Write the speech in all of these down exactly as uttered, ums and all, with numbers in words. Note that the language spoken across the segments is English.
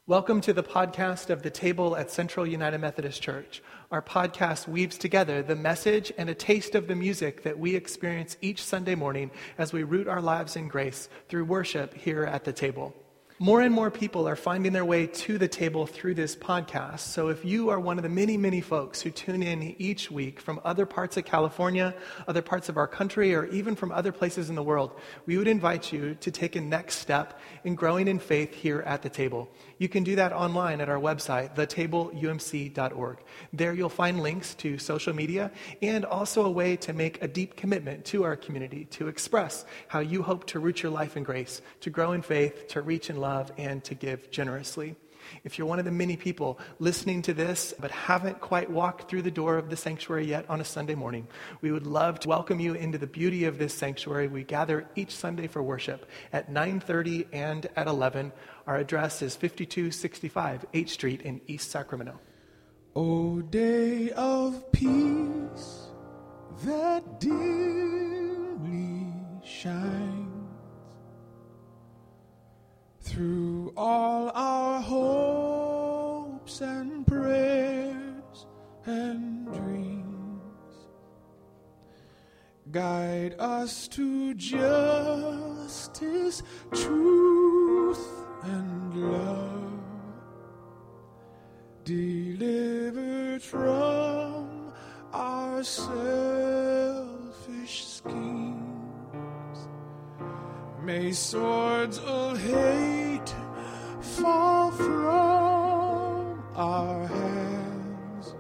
Welcome to the podcast of The Table at Central United Methodist Church. Our podcast weaves together the message and a taste of the music that we experience each Sunday morning as we root our lives in grace through worship here at The Table. More and more people are finding their way to the table through this podcast. So if you are one of the many, many folks who tune in each week from other parts of California, other parts of our country, or even from other places in the world, we would invite you to take a next step in growing in faith here at the table. You can do that online at our website, the table u m c dot org. There you'll find links to social media and also a way to make a deep commitment to our community, to express how you hope to root your life in grace, to grow in faith, to reach in love, and to give generously. If you're one of the many people listening to this but haven't quite walked through the door of the sanctuary yet on a Sunday morning, we would love to welcome you into the beauty of this sanctuary. We gather each Sunday for worship at nine thirty and at eleven. Our address is fifty-two sixty-five H Street in East Sacramento. O day of peace that dimly shines through all our hopes and prayers and dreams, guide us to justice, truth, and love, delivered from our selfish schemes. May swords of hate fall from our hands,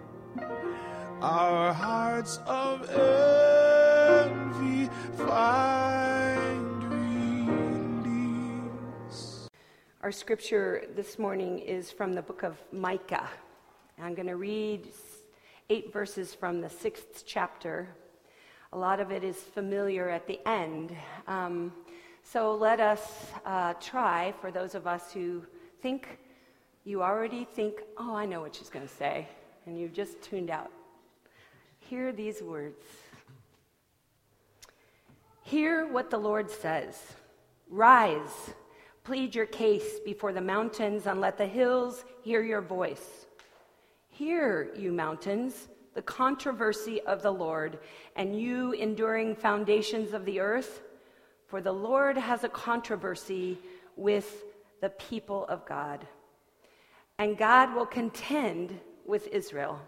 our hearts of envy find release. Our scripture this morning is from the book of Micah. I'm going to read eight verses from the sixth chapter. A lot of it is familiar at the end. Um, so let us uh, try, for those of us who think, you already think, oh, I know what she's going to say, and you've just tuned out. Hear these words. Hear what the Lord says. Rise, plead your case before the mountains, and let the hills hear your voice. Hear, you mountains, the controversy of the Lord, and you enduring foundations of the earth. For the Lord has a controversy with the people of God, and God will contend with Israel.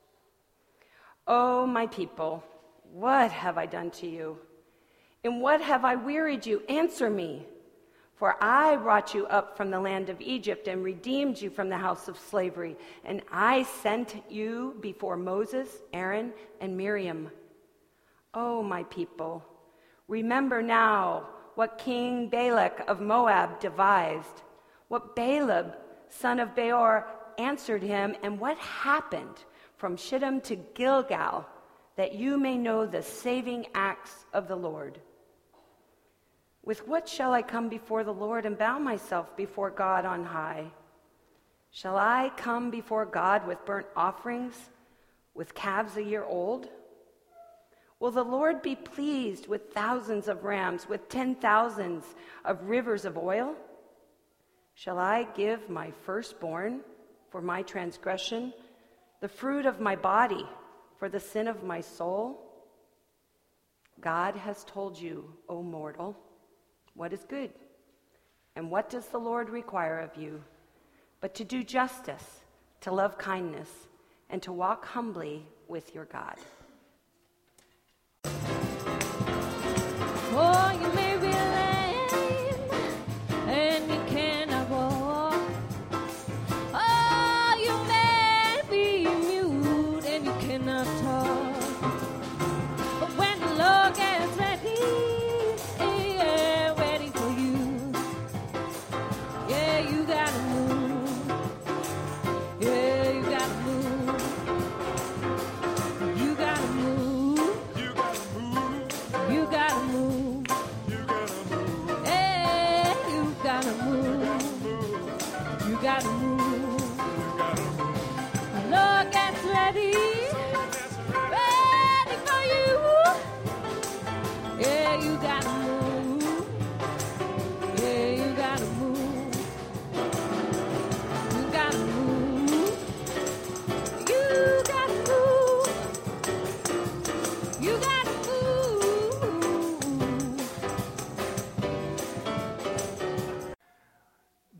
O my people, what have I done to you? In what have I wearied you? Answer me. For I brought you up from the land of Egypt and redeemed you from the house of slavery. And I sent you before Moses, Aaron, and Miriam. O my people, remember now what King Balak of Moab devised, what Balaam, son of Beor, answered him, and what happened from Shittim to Gilgal, that you may know the saving acts of the Lord. With what shall I come before the Lord and bow myself before God on high? Shall I come before God with burnt offerings, with calves a year old? Will the Lord be pleased with thousands of rams, with ten thousands of rivers of oil? Shall I give my firstborn for my transgression, the fruit of my body for the sin of my soul? God has told you, O mortal, what is good, and what does the Lord require of you, but to do justice, to love kindness, and to walk humbly with your God. Oh, you may be lame, and you cannot walk. Oh, you may be mute, and you cannot talk. But when the Lord gets ready, yeah, ready for you, yeah, you gotta move. Yeah, you gotta move. You gotta move. You gotta move. You gotta move. You gotta move. Lord gets ready, ready for you. Yeah, you gotta move. Yeah, you gotta move.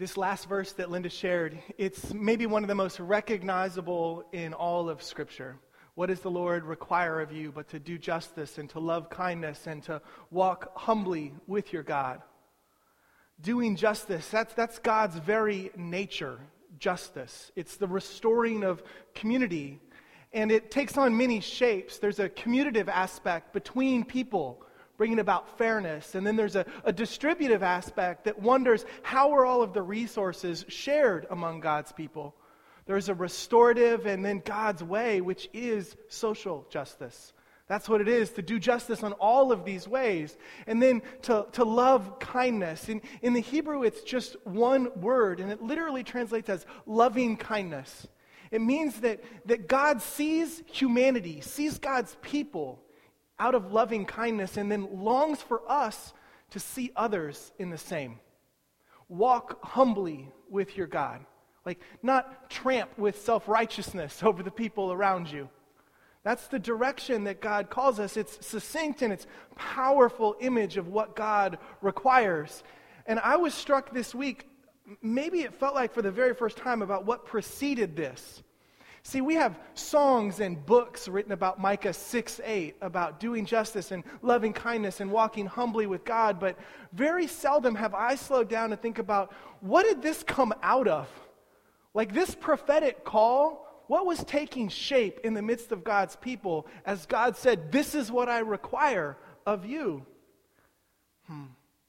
This last verse that Linda shared, it's maybe one of the most recognizable in all of Scripture. What does the Lord require of you but to do justice and to love kindness and to walk humbly with your God? Doing justice, that's, that's God's very nature, justice. It's the restoring of community, and it takes on many shapes. There's a commutative aspect between people, bringing about fairness. And then there's a, a distributive aspect that wonders, how are all of the resources shared among God's people? There's a restorative and then God's way, which is social justice. That's what it is, to do justice on all of these ways. And then to, to love kindness. In, in the Hebrew, it's just one word, and it literally translates as loving kindness. It means that, that God sees humanity, sees God's people out of loving kindness, and then longs for us to see others in the same. Walk humbly with your God. Like, not tramp with self-righteousness over the people around you. That's the direction that God calls us. It's succinct and it's powerful image of what God requires. And I was struck this week, maybe it felt like for the very first time, about what preceded this. See, we have songs and books written about Micah six eight, about doing justice and loving kindness and walking humbly with God, but very seldom have I slowed down to think about, what did this come out of? Like this prophetic call, what was taking shape in the midst of God's people as God said, this is what I require of you? Hmm.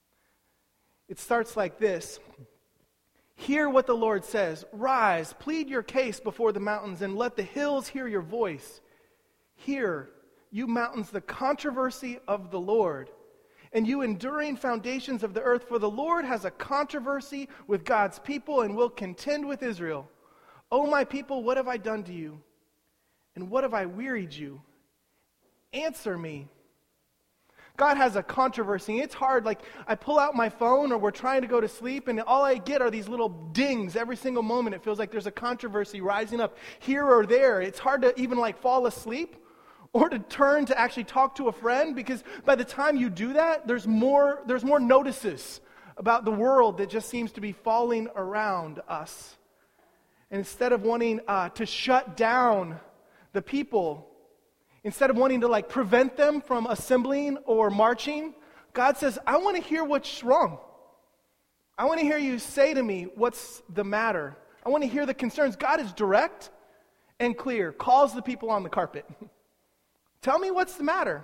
It starts like this. Hear what the Lord says. Rise, plead your case before the mountains, and let the hills hear your voice. Hear, you mountains, the controversy of the Lord, and you enduring foundations of the earth, for the Lord has a controversy with God's people and will contend with Israel. O my people, what have I done to you? And what have I wearied you? Answer me. God has a controversy. It's hard. Like, I pull out my phone or we're trying to go to sleep, and all I get are these little dings every single moment. It feels like there's a controversy rising up here or there. It's hard to even like fall asleep or to turn to actually talk to a friend, because by the time you do that, there's more, there's more notices about the world that just seems to be falling around us. And instead of wanting uh, to shut down the people, instead of wanting to like prevent them from assembling or marching, God says, I want to hear what's wrong. I want to hear you say to me, what's the matter? I want to hear the concerns. God is direct and clear, calls the people on the carpet. Tell me what's the matter.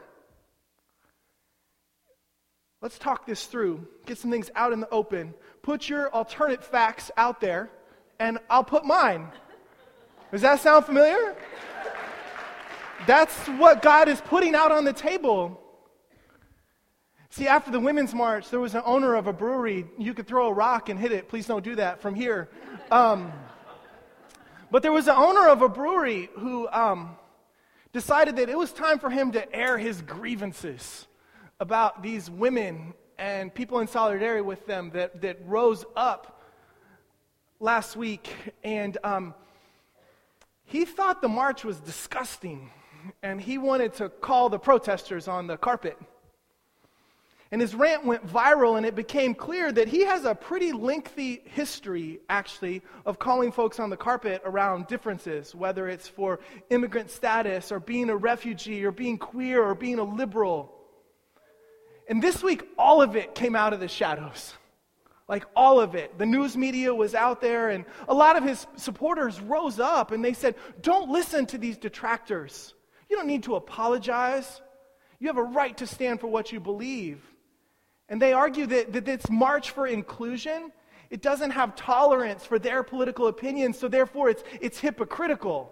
Let's talk this through. Get some things out in the open. Put your alternate facts out there, and I'll put mine. Does that sound familiar? That's what God is putting out on the table. See, after the Women's March, there was an owner of a brewery. You could throw a rock and hit it. Please don't do that from here. Um, but there was an owner of a brewery who um, decided that it was time for him to air his grievances about these women and people in solidarity with them that, that rose up last week. And um, he thought the march was disgusting, and he wanted to call the protesters on the carpet. And his rant went viral, and it became clear that he has a pretty lengthy history, actually, of calling folks on the carpet around differences, whether it's for immigrant status or being a refugee or being queer or being a liberal. And this week, all of it came out of the shadows. Like all of it. The news media was out there, and a lot of his supporters rose up and they said, don't listen to these detractors. You don't need to apologize. You have a right to stand for what you believe. And they argue that, that this march for inclusion, it doesn't have tolerance for their political opinions, so therefore it's, it's hypocritical.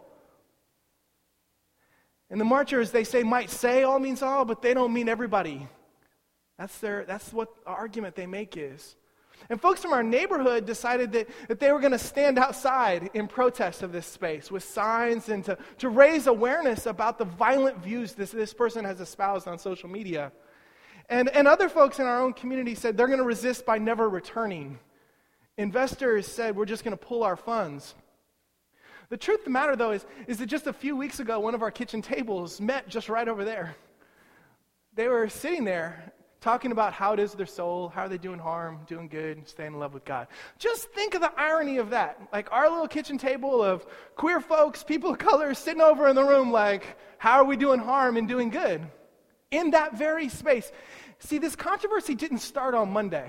And the marchers, they say, might say all means all, but they don't mean everybody. That's their. That's what the argument they make is. And folks from our neighborhood decided that, that they were going to stand outside in protest of this space with signs and to, to raise awareness about the violent views this, this person has espoused on social media. And, and other folks in our own community said they're going to resist by never returning. Investors said we're just going to pull our funds. The truth of the matter, though, is, is that just a few weeks ago, one of our kitchen tables met just right over there. They were sitting there talking about how it is their soul, how are they doing harm, doing good, staying in love with God. Just think of the irony of that. Like our little kitchen table of queer folks, people of color, sitting over in the room like, how are we doing harm and doing good? In that very space. See, this controversy didn't start on Monday.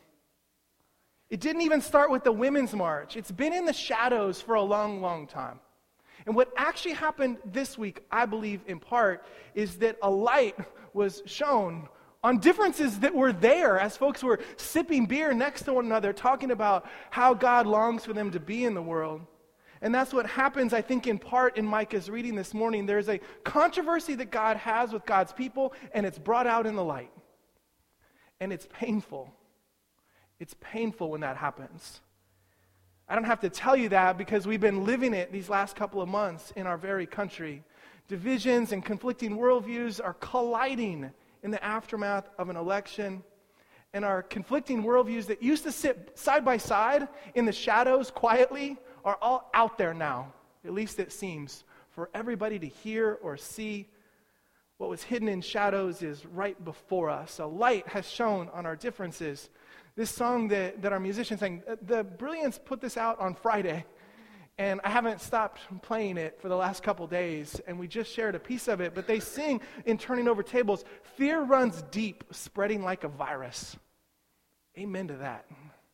It didn't even start with the Women's March. It's been in the shadows for a long, long time. And what actually happened this week, I believe in part, is that a light was shown on differences that were there as folks were sipping beer next to one another, talking about how God longs for them to be in the world. And that's what happens, I think, in part in Micah's reading this morning. There's a controversy that God has with God's people, and it's brought out in the light. And it's painful. It's painful when that happens. I don't have to tell you that because we've been living it these last couple of months in our very country. Divisions and conflicting worldviews are colliding in the aftermath of an election. And our conflicting worldviews that used to sit side by side in the shadows quietly are all out there now. At least it seems, for everybody to hear or see. What was hidden in shadows is right before us. A light has shone on our differences. This song that, that our musicians sang, the Brilliance put this out on Friday, and I haven't stopped playing it for the last couple days, and we just shared a piece of it, but they sing in Turning Over Tables, fear runs deep, spreading like a virus. Amen to that.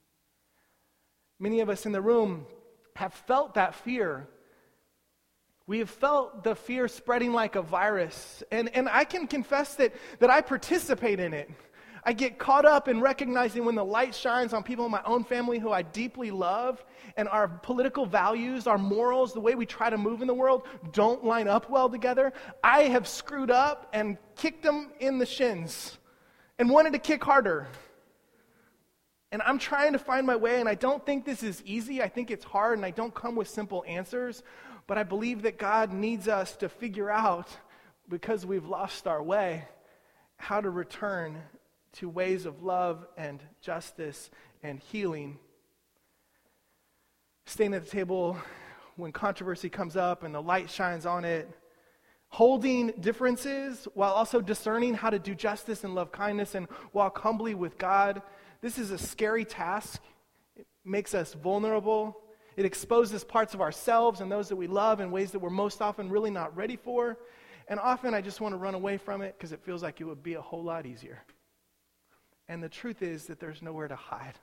Many of us in the room have felt that fear. We have felt the fear spreading like a virus, and, and I can confess that, that I participate in it. I get caught up in recognizing when the light shines on people in my own family who I deeply love, and our political values, our morals, the way we try to move in the world don't line up well together. I have screwed up and kicked them in the shins and wanted to kick harder. And I'm trying to find my way, and I don't think this is easy. I think it's hard, and I don't come with simple answers. But I believe that God needs us to figure out, because we've lost our way, how to return to ways of love and justice and healing. Staying at the table when controversy comes up and the light shines on it. Holding differences while also discerning how to do justice and love kindness and walk humbly with God. This is a scary task. It makes us vulnerable. It exposes parts of ourselves and those that we love in ways that we're most often really not ready for. And often I just want to run away from it because it feels like it would be a whole lot easier. And the truth is that there's nowhere to hide.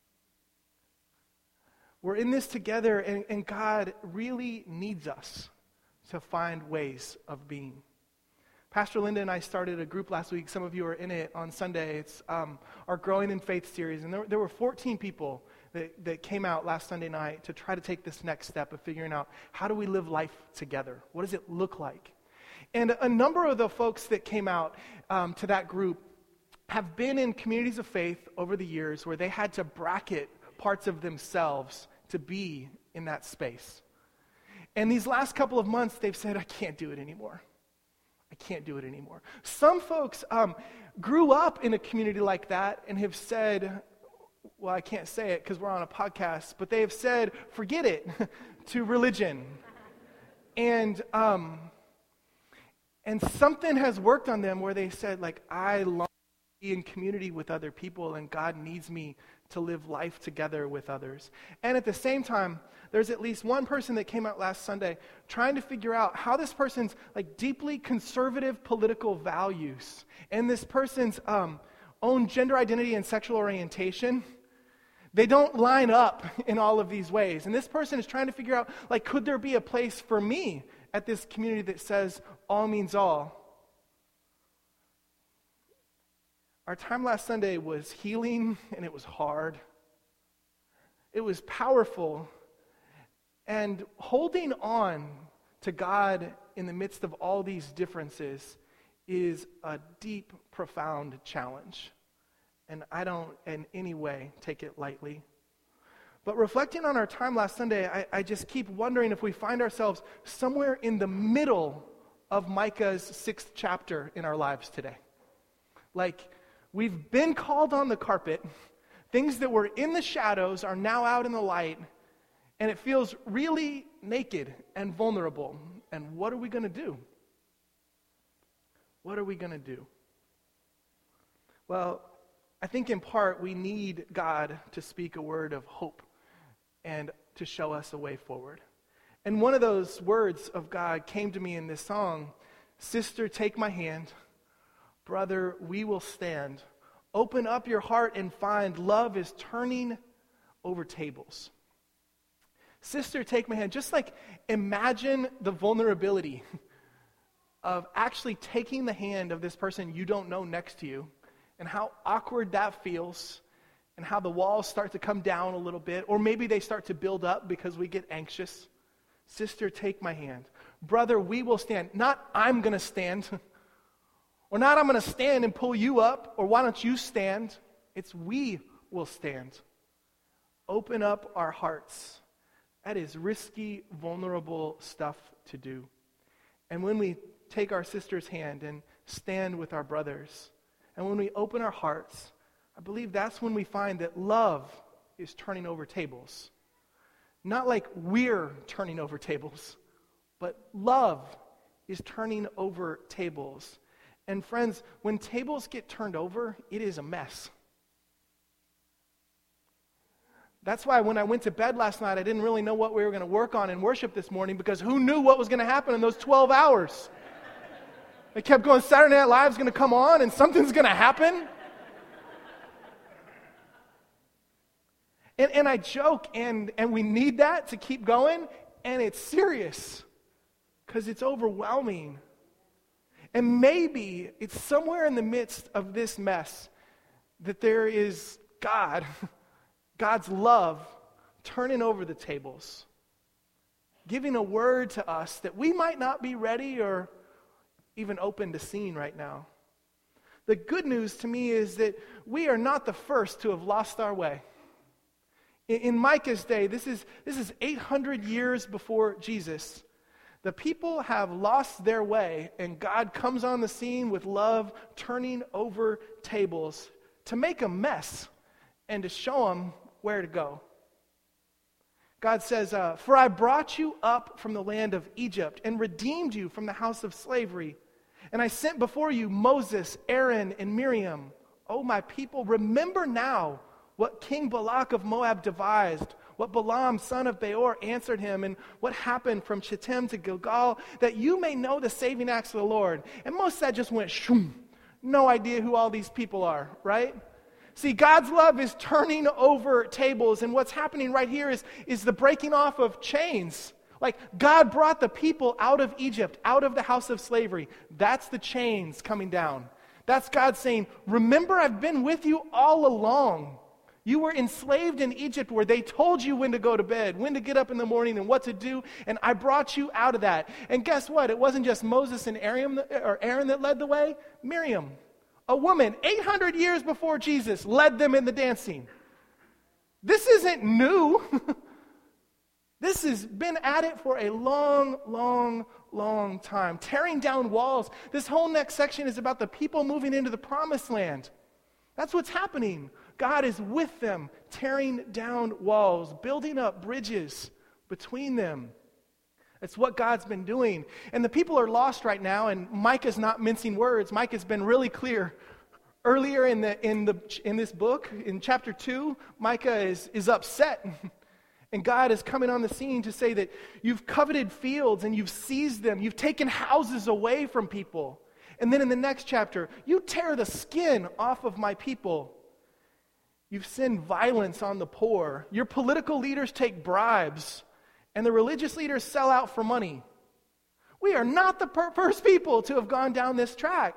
We're in this together, and, and God really needs us to find ways of being. Pastor Linda and I started a group last week. Some of you are in it on Sunday. It's um, our Growing in Faith series. And there, there were fourteen people that, that came out last Sunday night to try to take this next step of figuring out, how do we live life together? What does it look like? And a number of the folks that came out um, to that group have been in communities of faith over the years where they had to bracket parts of themselves to be in that space. And these last couple of months, they've said, I can't do it anymore. I can't do it anymore. Some folks um, grew up in a community like that and have said, well, I can't say it because we're on a podcast, but they have said, forget it to religion. And um, and something has worked on them where they said, like, I long to be in community with other people, and God needs me to live life together with others. And at the same time, there's at least one person that came out last Sunday trying to figure out how this person's like deeply conservative political values and this person's um, own gender identity and sexual orientation, they don't line up in all of these ways. And this person is trying to figure out, like, could there be a place for me at this community that says all means all? Our time last Sunday was healing, and it was hard. It was powerful. And holding on to God in the midst of all these differences is a deep, profound challenge. And I don't in any way take it lightly. But reflecting on our time last Sunday, I, I just keep wondering if we find ourselves somewhere in the middle of Micah's sixth chapter in our lives today. Like, we've been called on the carpet. Things that were in the shadows are now out in the light. And it feels really naked and vulnerable. And what are we going to do? What are we going to do? Well, I think in part we need God to speak a word of hope and to show us a way forward. And one of those words of God came to me in this song, "Sister, take my hand. Brother, we will stand. Open up your heart and find love is turning over tables." Sister, take my hand. Just like imagine the vulnerability of actually taking the hand of this person you don't know next to you, and how awkward that feels, and how the walls start to come down a little bit, or maybe they start to build up because we get anxious. Sister, take my hand. Brother, we will stand. Not I'm going to stand, or not I'm going to stand and pull you up, or why don't you stand? It's we will stand. Open up our hearts. That is risky, vulnerable stuff to do. And when we take our sister's hand and stand with our brothers, and when we open our hearts, I believe that's when we find that love is turning over tables. Not like we're turning over tables, but love is turning over tables. And friends, when tables get turned over, it is a mess. That's why when I went to bed last night, I didn't really know what we were going to work on in worship this morning, because who knew what was going to happen in those twelve hours? They kept going, Saturday Night Live's going to come on and something's going to happen. And, and I joke, and, and we need that to keep going, and it's serious because it's overwhelming. And maybe it's somewhere in the midst of this mess that there is God, God's love turning over the tables, giving a word to us that we might not be ready or even open to seeing right now. The good news to me is that we are not the first to have lost our way. In, in Micah's day, this is, this is eight hundred years before Jesus. The people have lost their way, and God comes on the scene with love, turning over tables to make a mess and to show them where to go. God says, uh, "For I brought you up from the land of Egypt and redeemed you from the house of slavery. And I sent before you Moses, Aaron, and Miriam. O my people, remember now what King Balak of Moab devised, what Balaam, son of Beor, answered him, and what happened from Shittim to Gilgal, that you may know the saving acts of the Lord." And most of that just went shoom. No idea who all these people are, right? See, God's love is turning over tables, and what's happening right here is, is the breaking off of chains. Like, God brought the people out of Egypt, out of the house of slavery. That's the chains coming down. That's God saying, remember, I've been with you all along. You were enslaved in Egypt, where they told you when to go to bed, when to get up in the morning, and what to do, and I brought you out of that. And guess what? It wasn't just Moses and Aaron, or Aaron that led the way. Miriam, a woman eight hundred years before Jesus, led them in the dancing. This isn't new. This has been at it for a long, long, long time. Tearing down walls. This whole next section is about the people moving into the promised land. That's what's happening. God is with them, tearing down walls, building up bridges between them. That's what God's been doing. And the people are lost right now, and Micah's not mincing words. Micah's been really clear. Earlier in the in the in this book, in chapter two, Micah is, is upset. And God is coming on the scene to say that you've coveted fields and you've seized them. You've taken houses away from people. And then in the next chapter, you tear the skin off of my people. You've sent violence on the poor. Your political leaders take bribes. And the religious leaders sell out for money. We are not the per- first people to have gone down this track.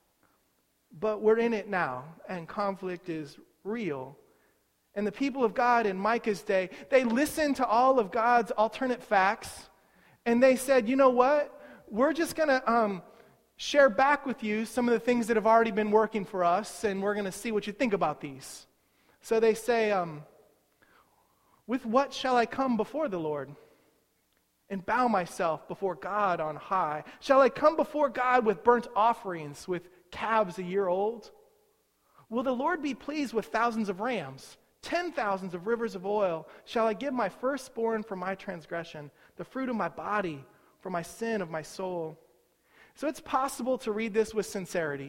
But we're in it now. And conflict is real. And the people of God in Micah's day, they listened to all of God's alternate facts, and they said, you know what? We're just going to um, share back with you some of the things that have already been working for us, and we're going to see what you think about these. So they say, um, with what shall I come before the Lord and bow myself before God on high? Shall I come before God with burnt offerings, with calves a year old? Will the Lord be pleased with thousands of rams? Ten thousands of rivers of oil? Shall I give my firstborn for my transgression, the fruit of my body for my sin of my soul? So it's possible to read this with sincerity.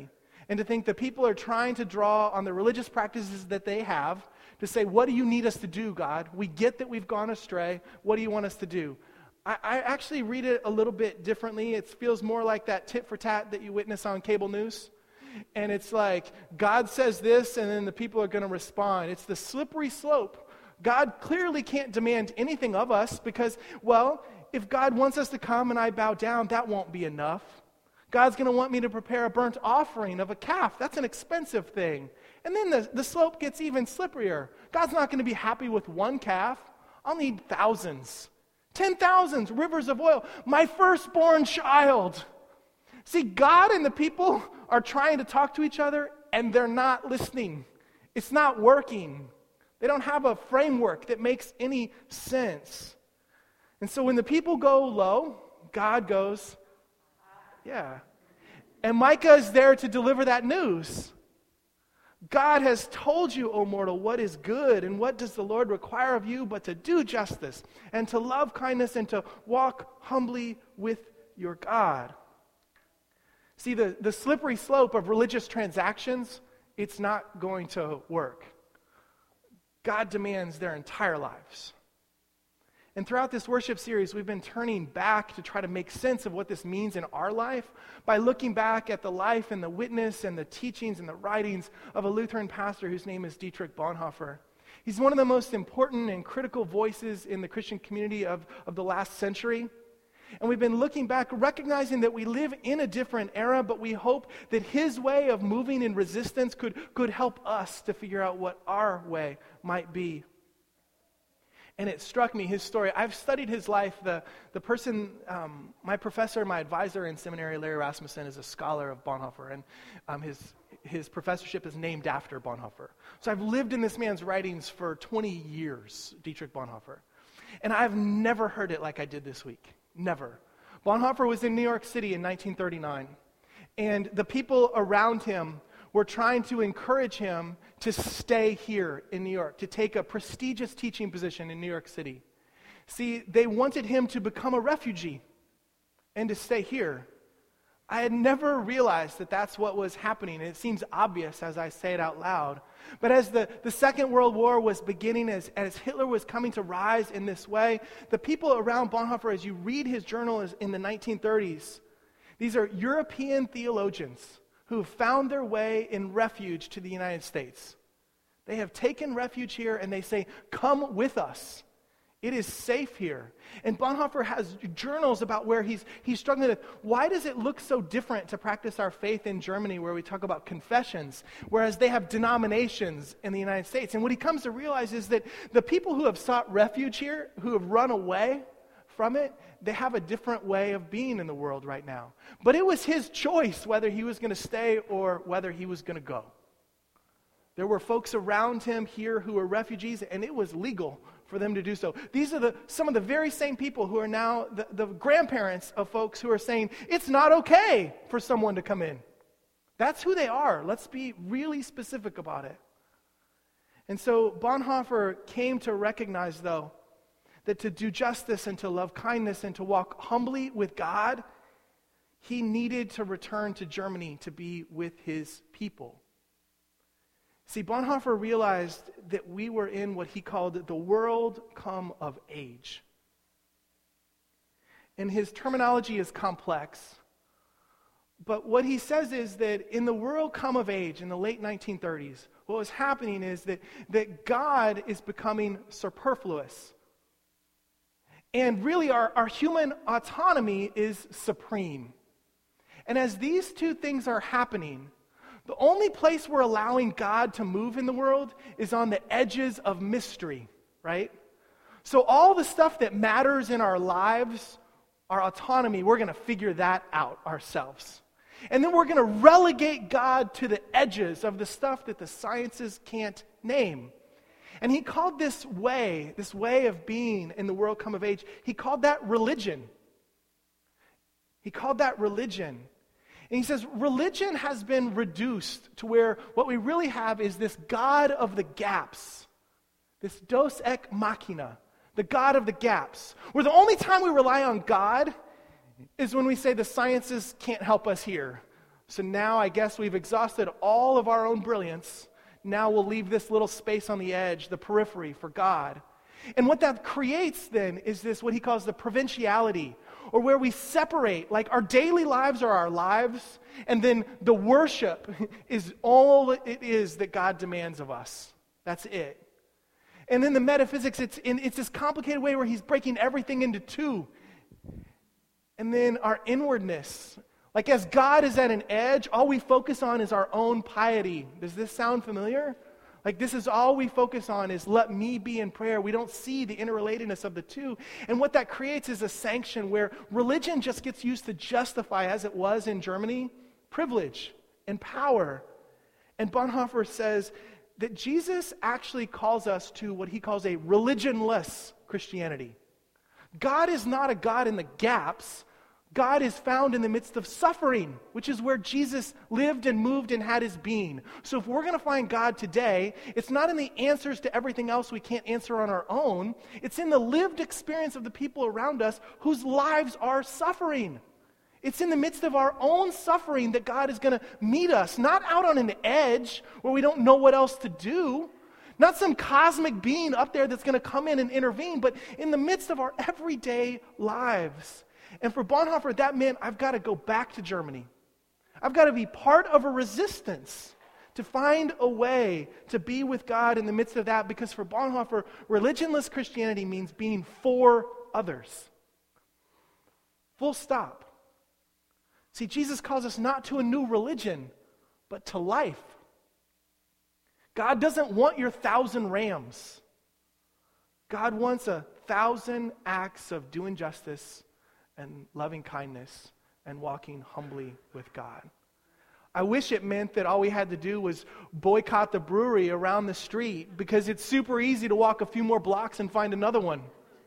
and to think that people are trying to draw on the religious practices that they have to say, what do you need us to do, God? We get that we've gone astray. What do you want us to do? I, I actually read it a little bit differently. It feels more like that tit for tat that you witness on cable news. And it's like, God says this, and then the people are going to respond. It's the slippery slope. God clearly can't demand anything of us because, well, if God wants us to come and I bow down, that won't be enough. God's going to want me to prepare a burnt offering of a calf. That's an expensive thing. And then the, the slope gets even slipperier. God's not going to be happy with one calf. I'll need thousands. Ten thousands, rivers of oil. My firstborn child. See, God and the people are trying to talk to each other, and they're not listening. It's not working. They don't have a framework that makes any sense. And so when the people go low, God goes, yeah. And Micah is there to deliver that news. God has told you, O mortal, what is good, and what does the Lord require of you but to do justice, and to love kindness, and to walk humbly with your God. See, the, the slippery slope of religious transactions, it's not going to work. God demands their entire lives. And throughout this worship series, we've been turning back to try to make sense of what this means in our life by looking back at the life and the witness and the teachings and the writings of a Lutheran pastor whose name is Dietrich Bonhoeffer. He's one of the most important and critical voices in the Christian community of, of the last century. And we've been looking back, recognizing that we live in a different era, but we hope that his way of moving in resistance could, could help us to figure out what our way might be. And it struck me, his story. I've studied his life. The, the person, um, my professor, my advisor in seminary, Larry Rasmussen, is a scholar of Bonhoeffer, and um, his, his professorship is named after Bonhoeffer. So I've lived in this man's writings for twenty years, Dietrich Bonhoeffer. And I've never heard it like I did this week. Never. Bonhoeffer was in New York City in nineteen thirty-nine, and the people around him were trying to encourage him to stay here in New York, to take a prestigious teaching position in New York City. See, they wanted him to become a refugee and to stay here. I had never realized that that's what was happening. It seems obvious as I say it out loud. But as the, the Second World War was beginning, as, as Hitler was coming to rise in this way, the people around Bonhoeffer, as you read his journal in the nineteen thirties, these are European theologians who have found their way in refuge to the United States. They have taken refuge here and they say, come with us. It is safe here. And Bonhoeffer has journals about where he's he's struggling with, why does it look so different to practice our faith in Germany where we talk about confessions, whereas they have denominations in the United States? And what he comes to realize is that the people who have sought refuge here, who have run away from it, they have a different way of being in the world right now. But it was his choice whether he was going to stay or whether he was going to go. There were folks around him here who were refugees, and it was legal for them to do so. These are the some of the very same people who are now the, the grandparents of folks who are saying, it's not okay for someone to come in. That's who they are. Let's be really specific about it. And so Bonhoeffer came to recognize, though, that to do justice and to love kindness and to walk humbly with God, he needed to return to Germany to be with his people. See, Bonhoeffer realized that we were in what he called the world come of age. And his terminology is complex. But what he says is that in the world come of age in the late nineteen thirties, what was happening is that, that God is becoming superfluous. And really our, our human autonomy is supreme. And as these two things are happening, the only place we're allowing God to move in the world is on the edges of mystery, right? So all the stuff that matters in our lives, our autonomy, we're going to figure that out ourselves. And then we're going to relegate God to the edges of the stuff that the sciences can't name. And he called this way, this way of being in the world come of age, he called that religion. He called that religion. And he says, religion has been reduced to where what we really have is this God of the gaps, this Deus ex machina, the God of the gaps, where the only time we rely on God is when we say the sciences can't help us here. So now I guess we've exhausted all of our own brilliance. Now we'll leave this little space on the edge, the periphery, for God. And what that creates then is this, what he calls the provinciality, or where we separate, like our daily lives are our lives, and then the worship is all it is that God demands of us. That's it. And then the metaphysics, it's in it's this complicated way where he's breaking everything into two. And then our inwardness, like as God is at an edge, all we focus on is our own piety. Does this sound familiar? Like this is all we focus on is let me be in prayer. We don't see the interrelatedness of the two. And what that creates is a sanction where religion just gets used to justify, as it was in Germany, privilege and power. And Bonhoeffer says that Jesus actually calls us to what he calls a religionless Christianity. God is not a God in the gaps. God is found in the midst of suffering, which is where Jesus lived and moved and had his being. So if we're going to find God today, it's not in the answers to everything else we can't answer on our own. It's in the lived experience of the people around us whose lives are suffering. It's in the midst of our own suffering that God is going to meet us, not out on an edge where we don't know what else to do, not some cosmic being up there that's going to come in and intervene, but in the midst of our everyday lives. And for Bonhoeffer, that meant I've got to go back to Germany. I've got to be part of a resistance to find a way to be with God in the midst of that, because for Bonhoeffer, religionless Christianity means being for others. Full stop. See, Jesus calls us not to a new religion, but to life. God doesn't want your thousand rams. God wants a thousand acts of doing justice and loving kindness and walking humbly with God. I wish it meant that all we had to do was boycott the brewery around the street, because it's super easy to walk a few more blocks and find another one.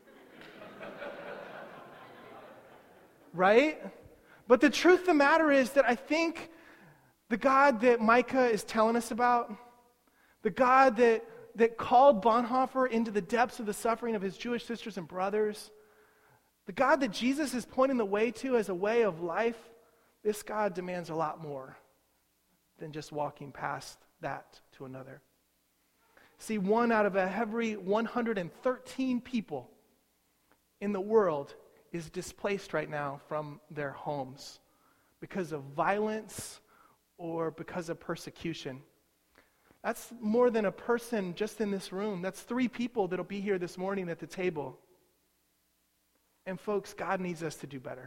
Right? But the truth of the matter is that I think the God that Micah is telling us about, the God that, that called Bonhoeffer into the depths of the suffering of his Jewish sisters and brothers, the God that Jesus is pointing the way to as a way of life, this God demands a lot more than just walking past that to another. See, one out of every one hundred thirteen people in the world is displaced right now from their homes because of violence or because of persecution. That's more than a person just in this room. That's three people that'll be here this morning at the table. And folks, God needs us to do better.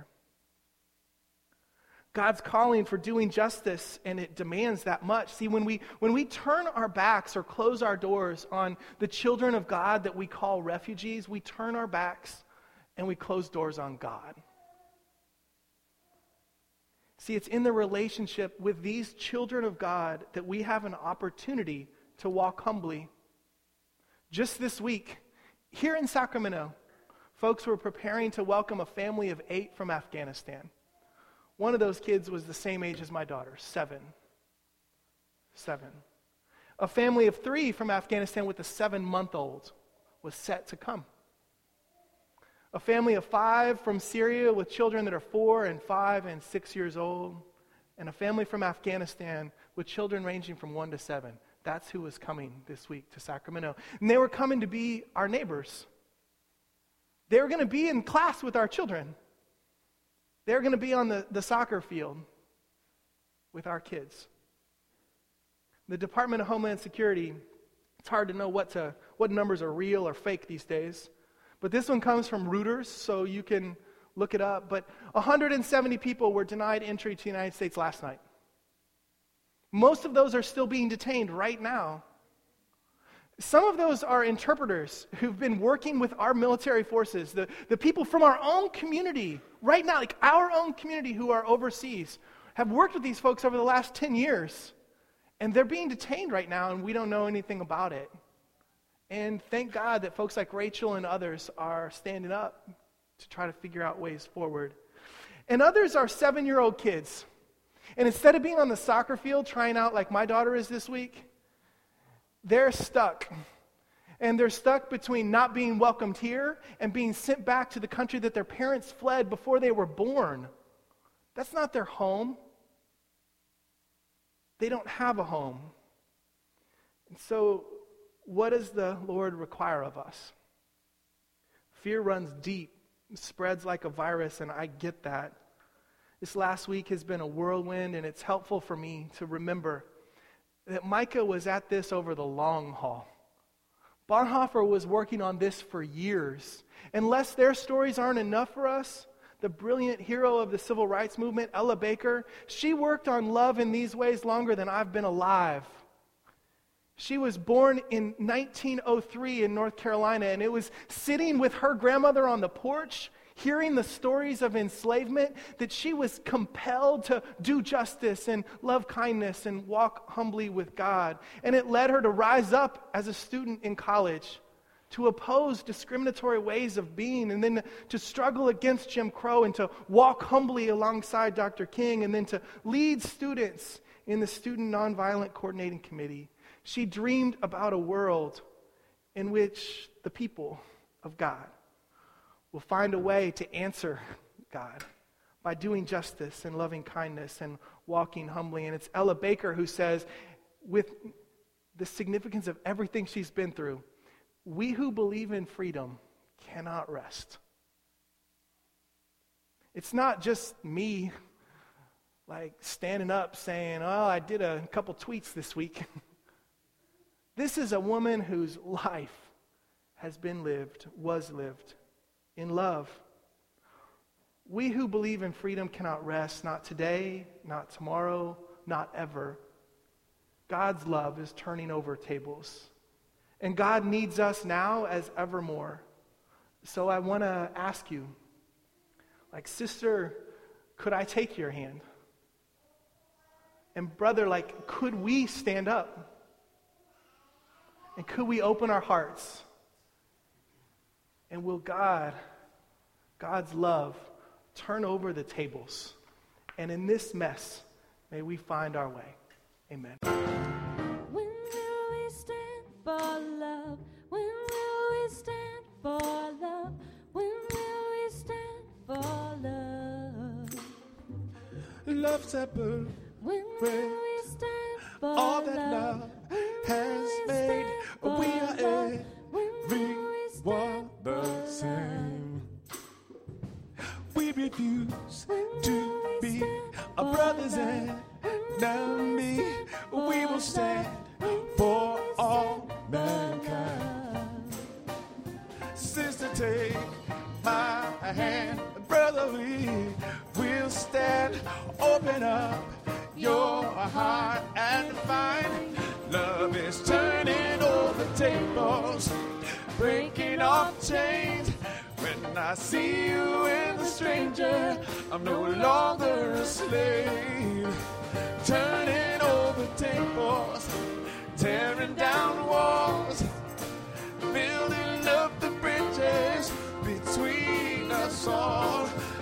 God's calling for doing justice, and it demands that much. See, when we when we turn our backs or close our doors on the children of God that we call refugees, we turn our backs and we close doors on God. See, it's in the relationship with these children of God that we have an opportunity to walk humbly. Just this week, here in Sacramento, folks were preparing to welcome a family of eight from Afghanistan. One of those kids was the same age as my daughter, seven. Seven. A family of three from Afghanistan with a seven-month-old was set to come. A family of five from Syria with children that are four and five and six years old. And a family from Afghanistan with children ranging from one to seven. That's who was coming this week to Sacramento. And they were coming to be our neighbors. They were going to be in class with our children. They were going to be on the, the soccer field with our kids. The Department of Homeland Security, it's hard to know what to what numbers are real or fake these days. But this one comes from Reuters, so you can look it up. But one hundred seventy people were denied entry to the United States last night. Most of those are still being detained right now. Some of those are interpreters who've been working with our military forces, the, the people from our own community, right now, like our own community who are overseas, have worked with these folks over the last ten years. And they're being detained right now, and we don't know anything about it. And thank God that folks like Rachel and others are standing up to try to figure out ways forward. And others are seven-year-old kids. And instead of being on the soccer field trying out like my daughter is this week, they're stuck. And they're stuck between not being welcomed here and being sent back to the country that their parents fled before they were born. That's not their home. they don't have a home. And so, what does the Lord require of us? Fear runs deep, spreads like a virus, and I get that. This last week has been a whirlwind, and it's helpful for me to remember that Micah was at this over the long haul. Bonhoeffer was working on this for years. Unless their stories aren't enough for us, the brilliant hero of the civil rights movement, Ella Baker, she worked on love in these ways longer than I've been alive. She was born in nineteen oh three in North Carolina, and it was sitting with her grandmother on the porch, hearing the stories of enslavement, that she was compelled to do justice and love kindness and walk humbly with God. And it led her to rise up as a student in college, to oppose discriminatory ways of being, and then to struggle against Jim Crow, and to walk humbly alongside Doctor King, and then to lead students in the Student Nonviolent Coordinating Committee. She dreamed about a world in which the people of God will find a way to answer God by doing justice and loving kindness and walking humbly. And it's Ella Baker who says, with the significance of everything she's been through, we who believe in freedom cannot rest. It's not just me like standing up saying, oh, I did a couple tweets this week. This is a woman whose life has been lived, was lived, in love. We who believe in freedom cannot rest, not today, not tomorrow, not ever. God's love is turning over tables. And God needs us now as ever more. So I want to ask you, like, sister, could I take your hand? And brother, like, could we stand up? And could we open our hearts? And will God, God's love, turn over the tables? And in this mess, may we find our way. Amen. When will we stand for love? When will we stand for love? When will we stand for love? Love's a bird. When will we stand for All that love? love When has will we made, stand for we are love? When will we everyone stand the for same. love? We refuse When to will we be stand our for brothers love? and When will we enemies. stand for We will love? stand When for will we all stand for mankind. love? Sister, take my hand. Brother, we will stand. Open up your heart and find love is turning over tables, breaking off chains. When I see you in the stranger, I'm no longer a slave.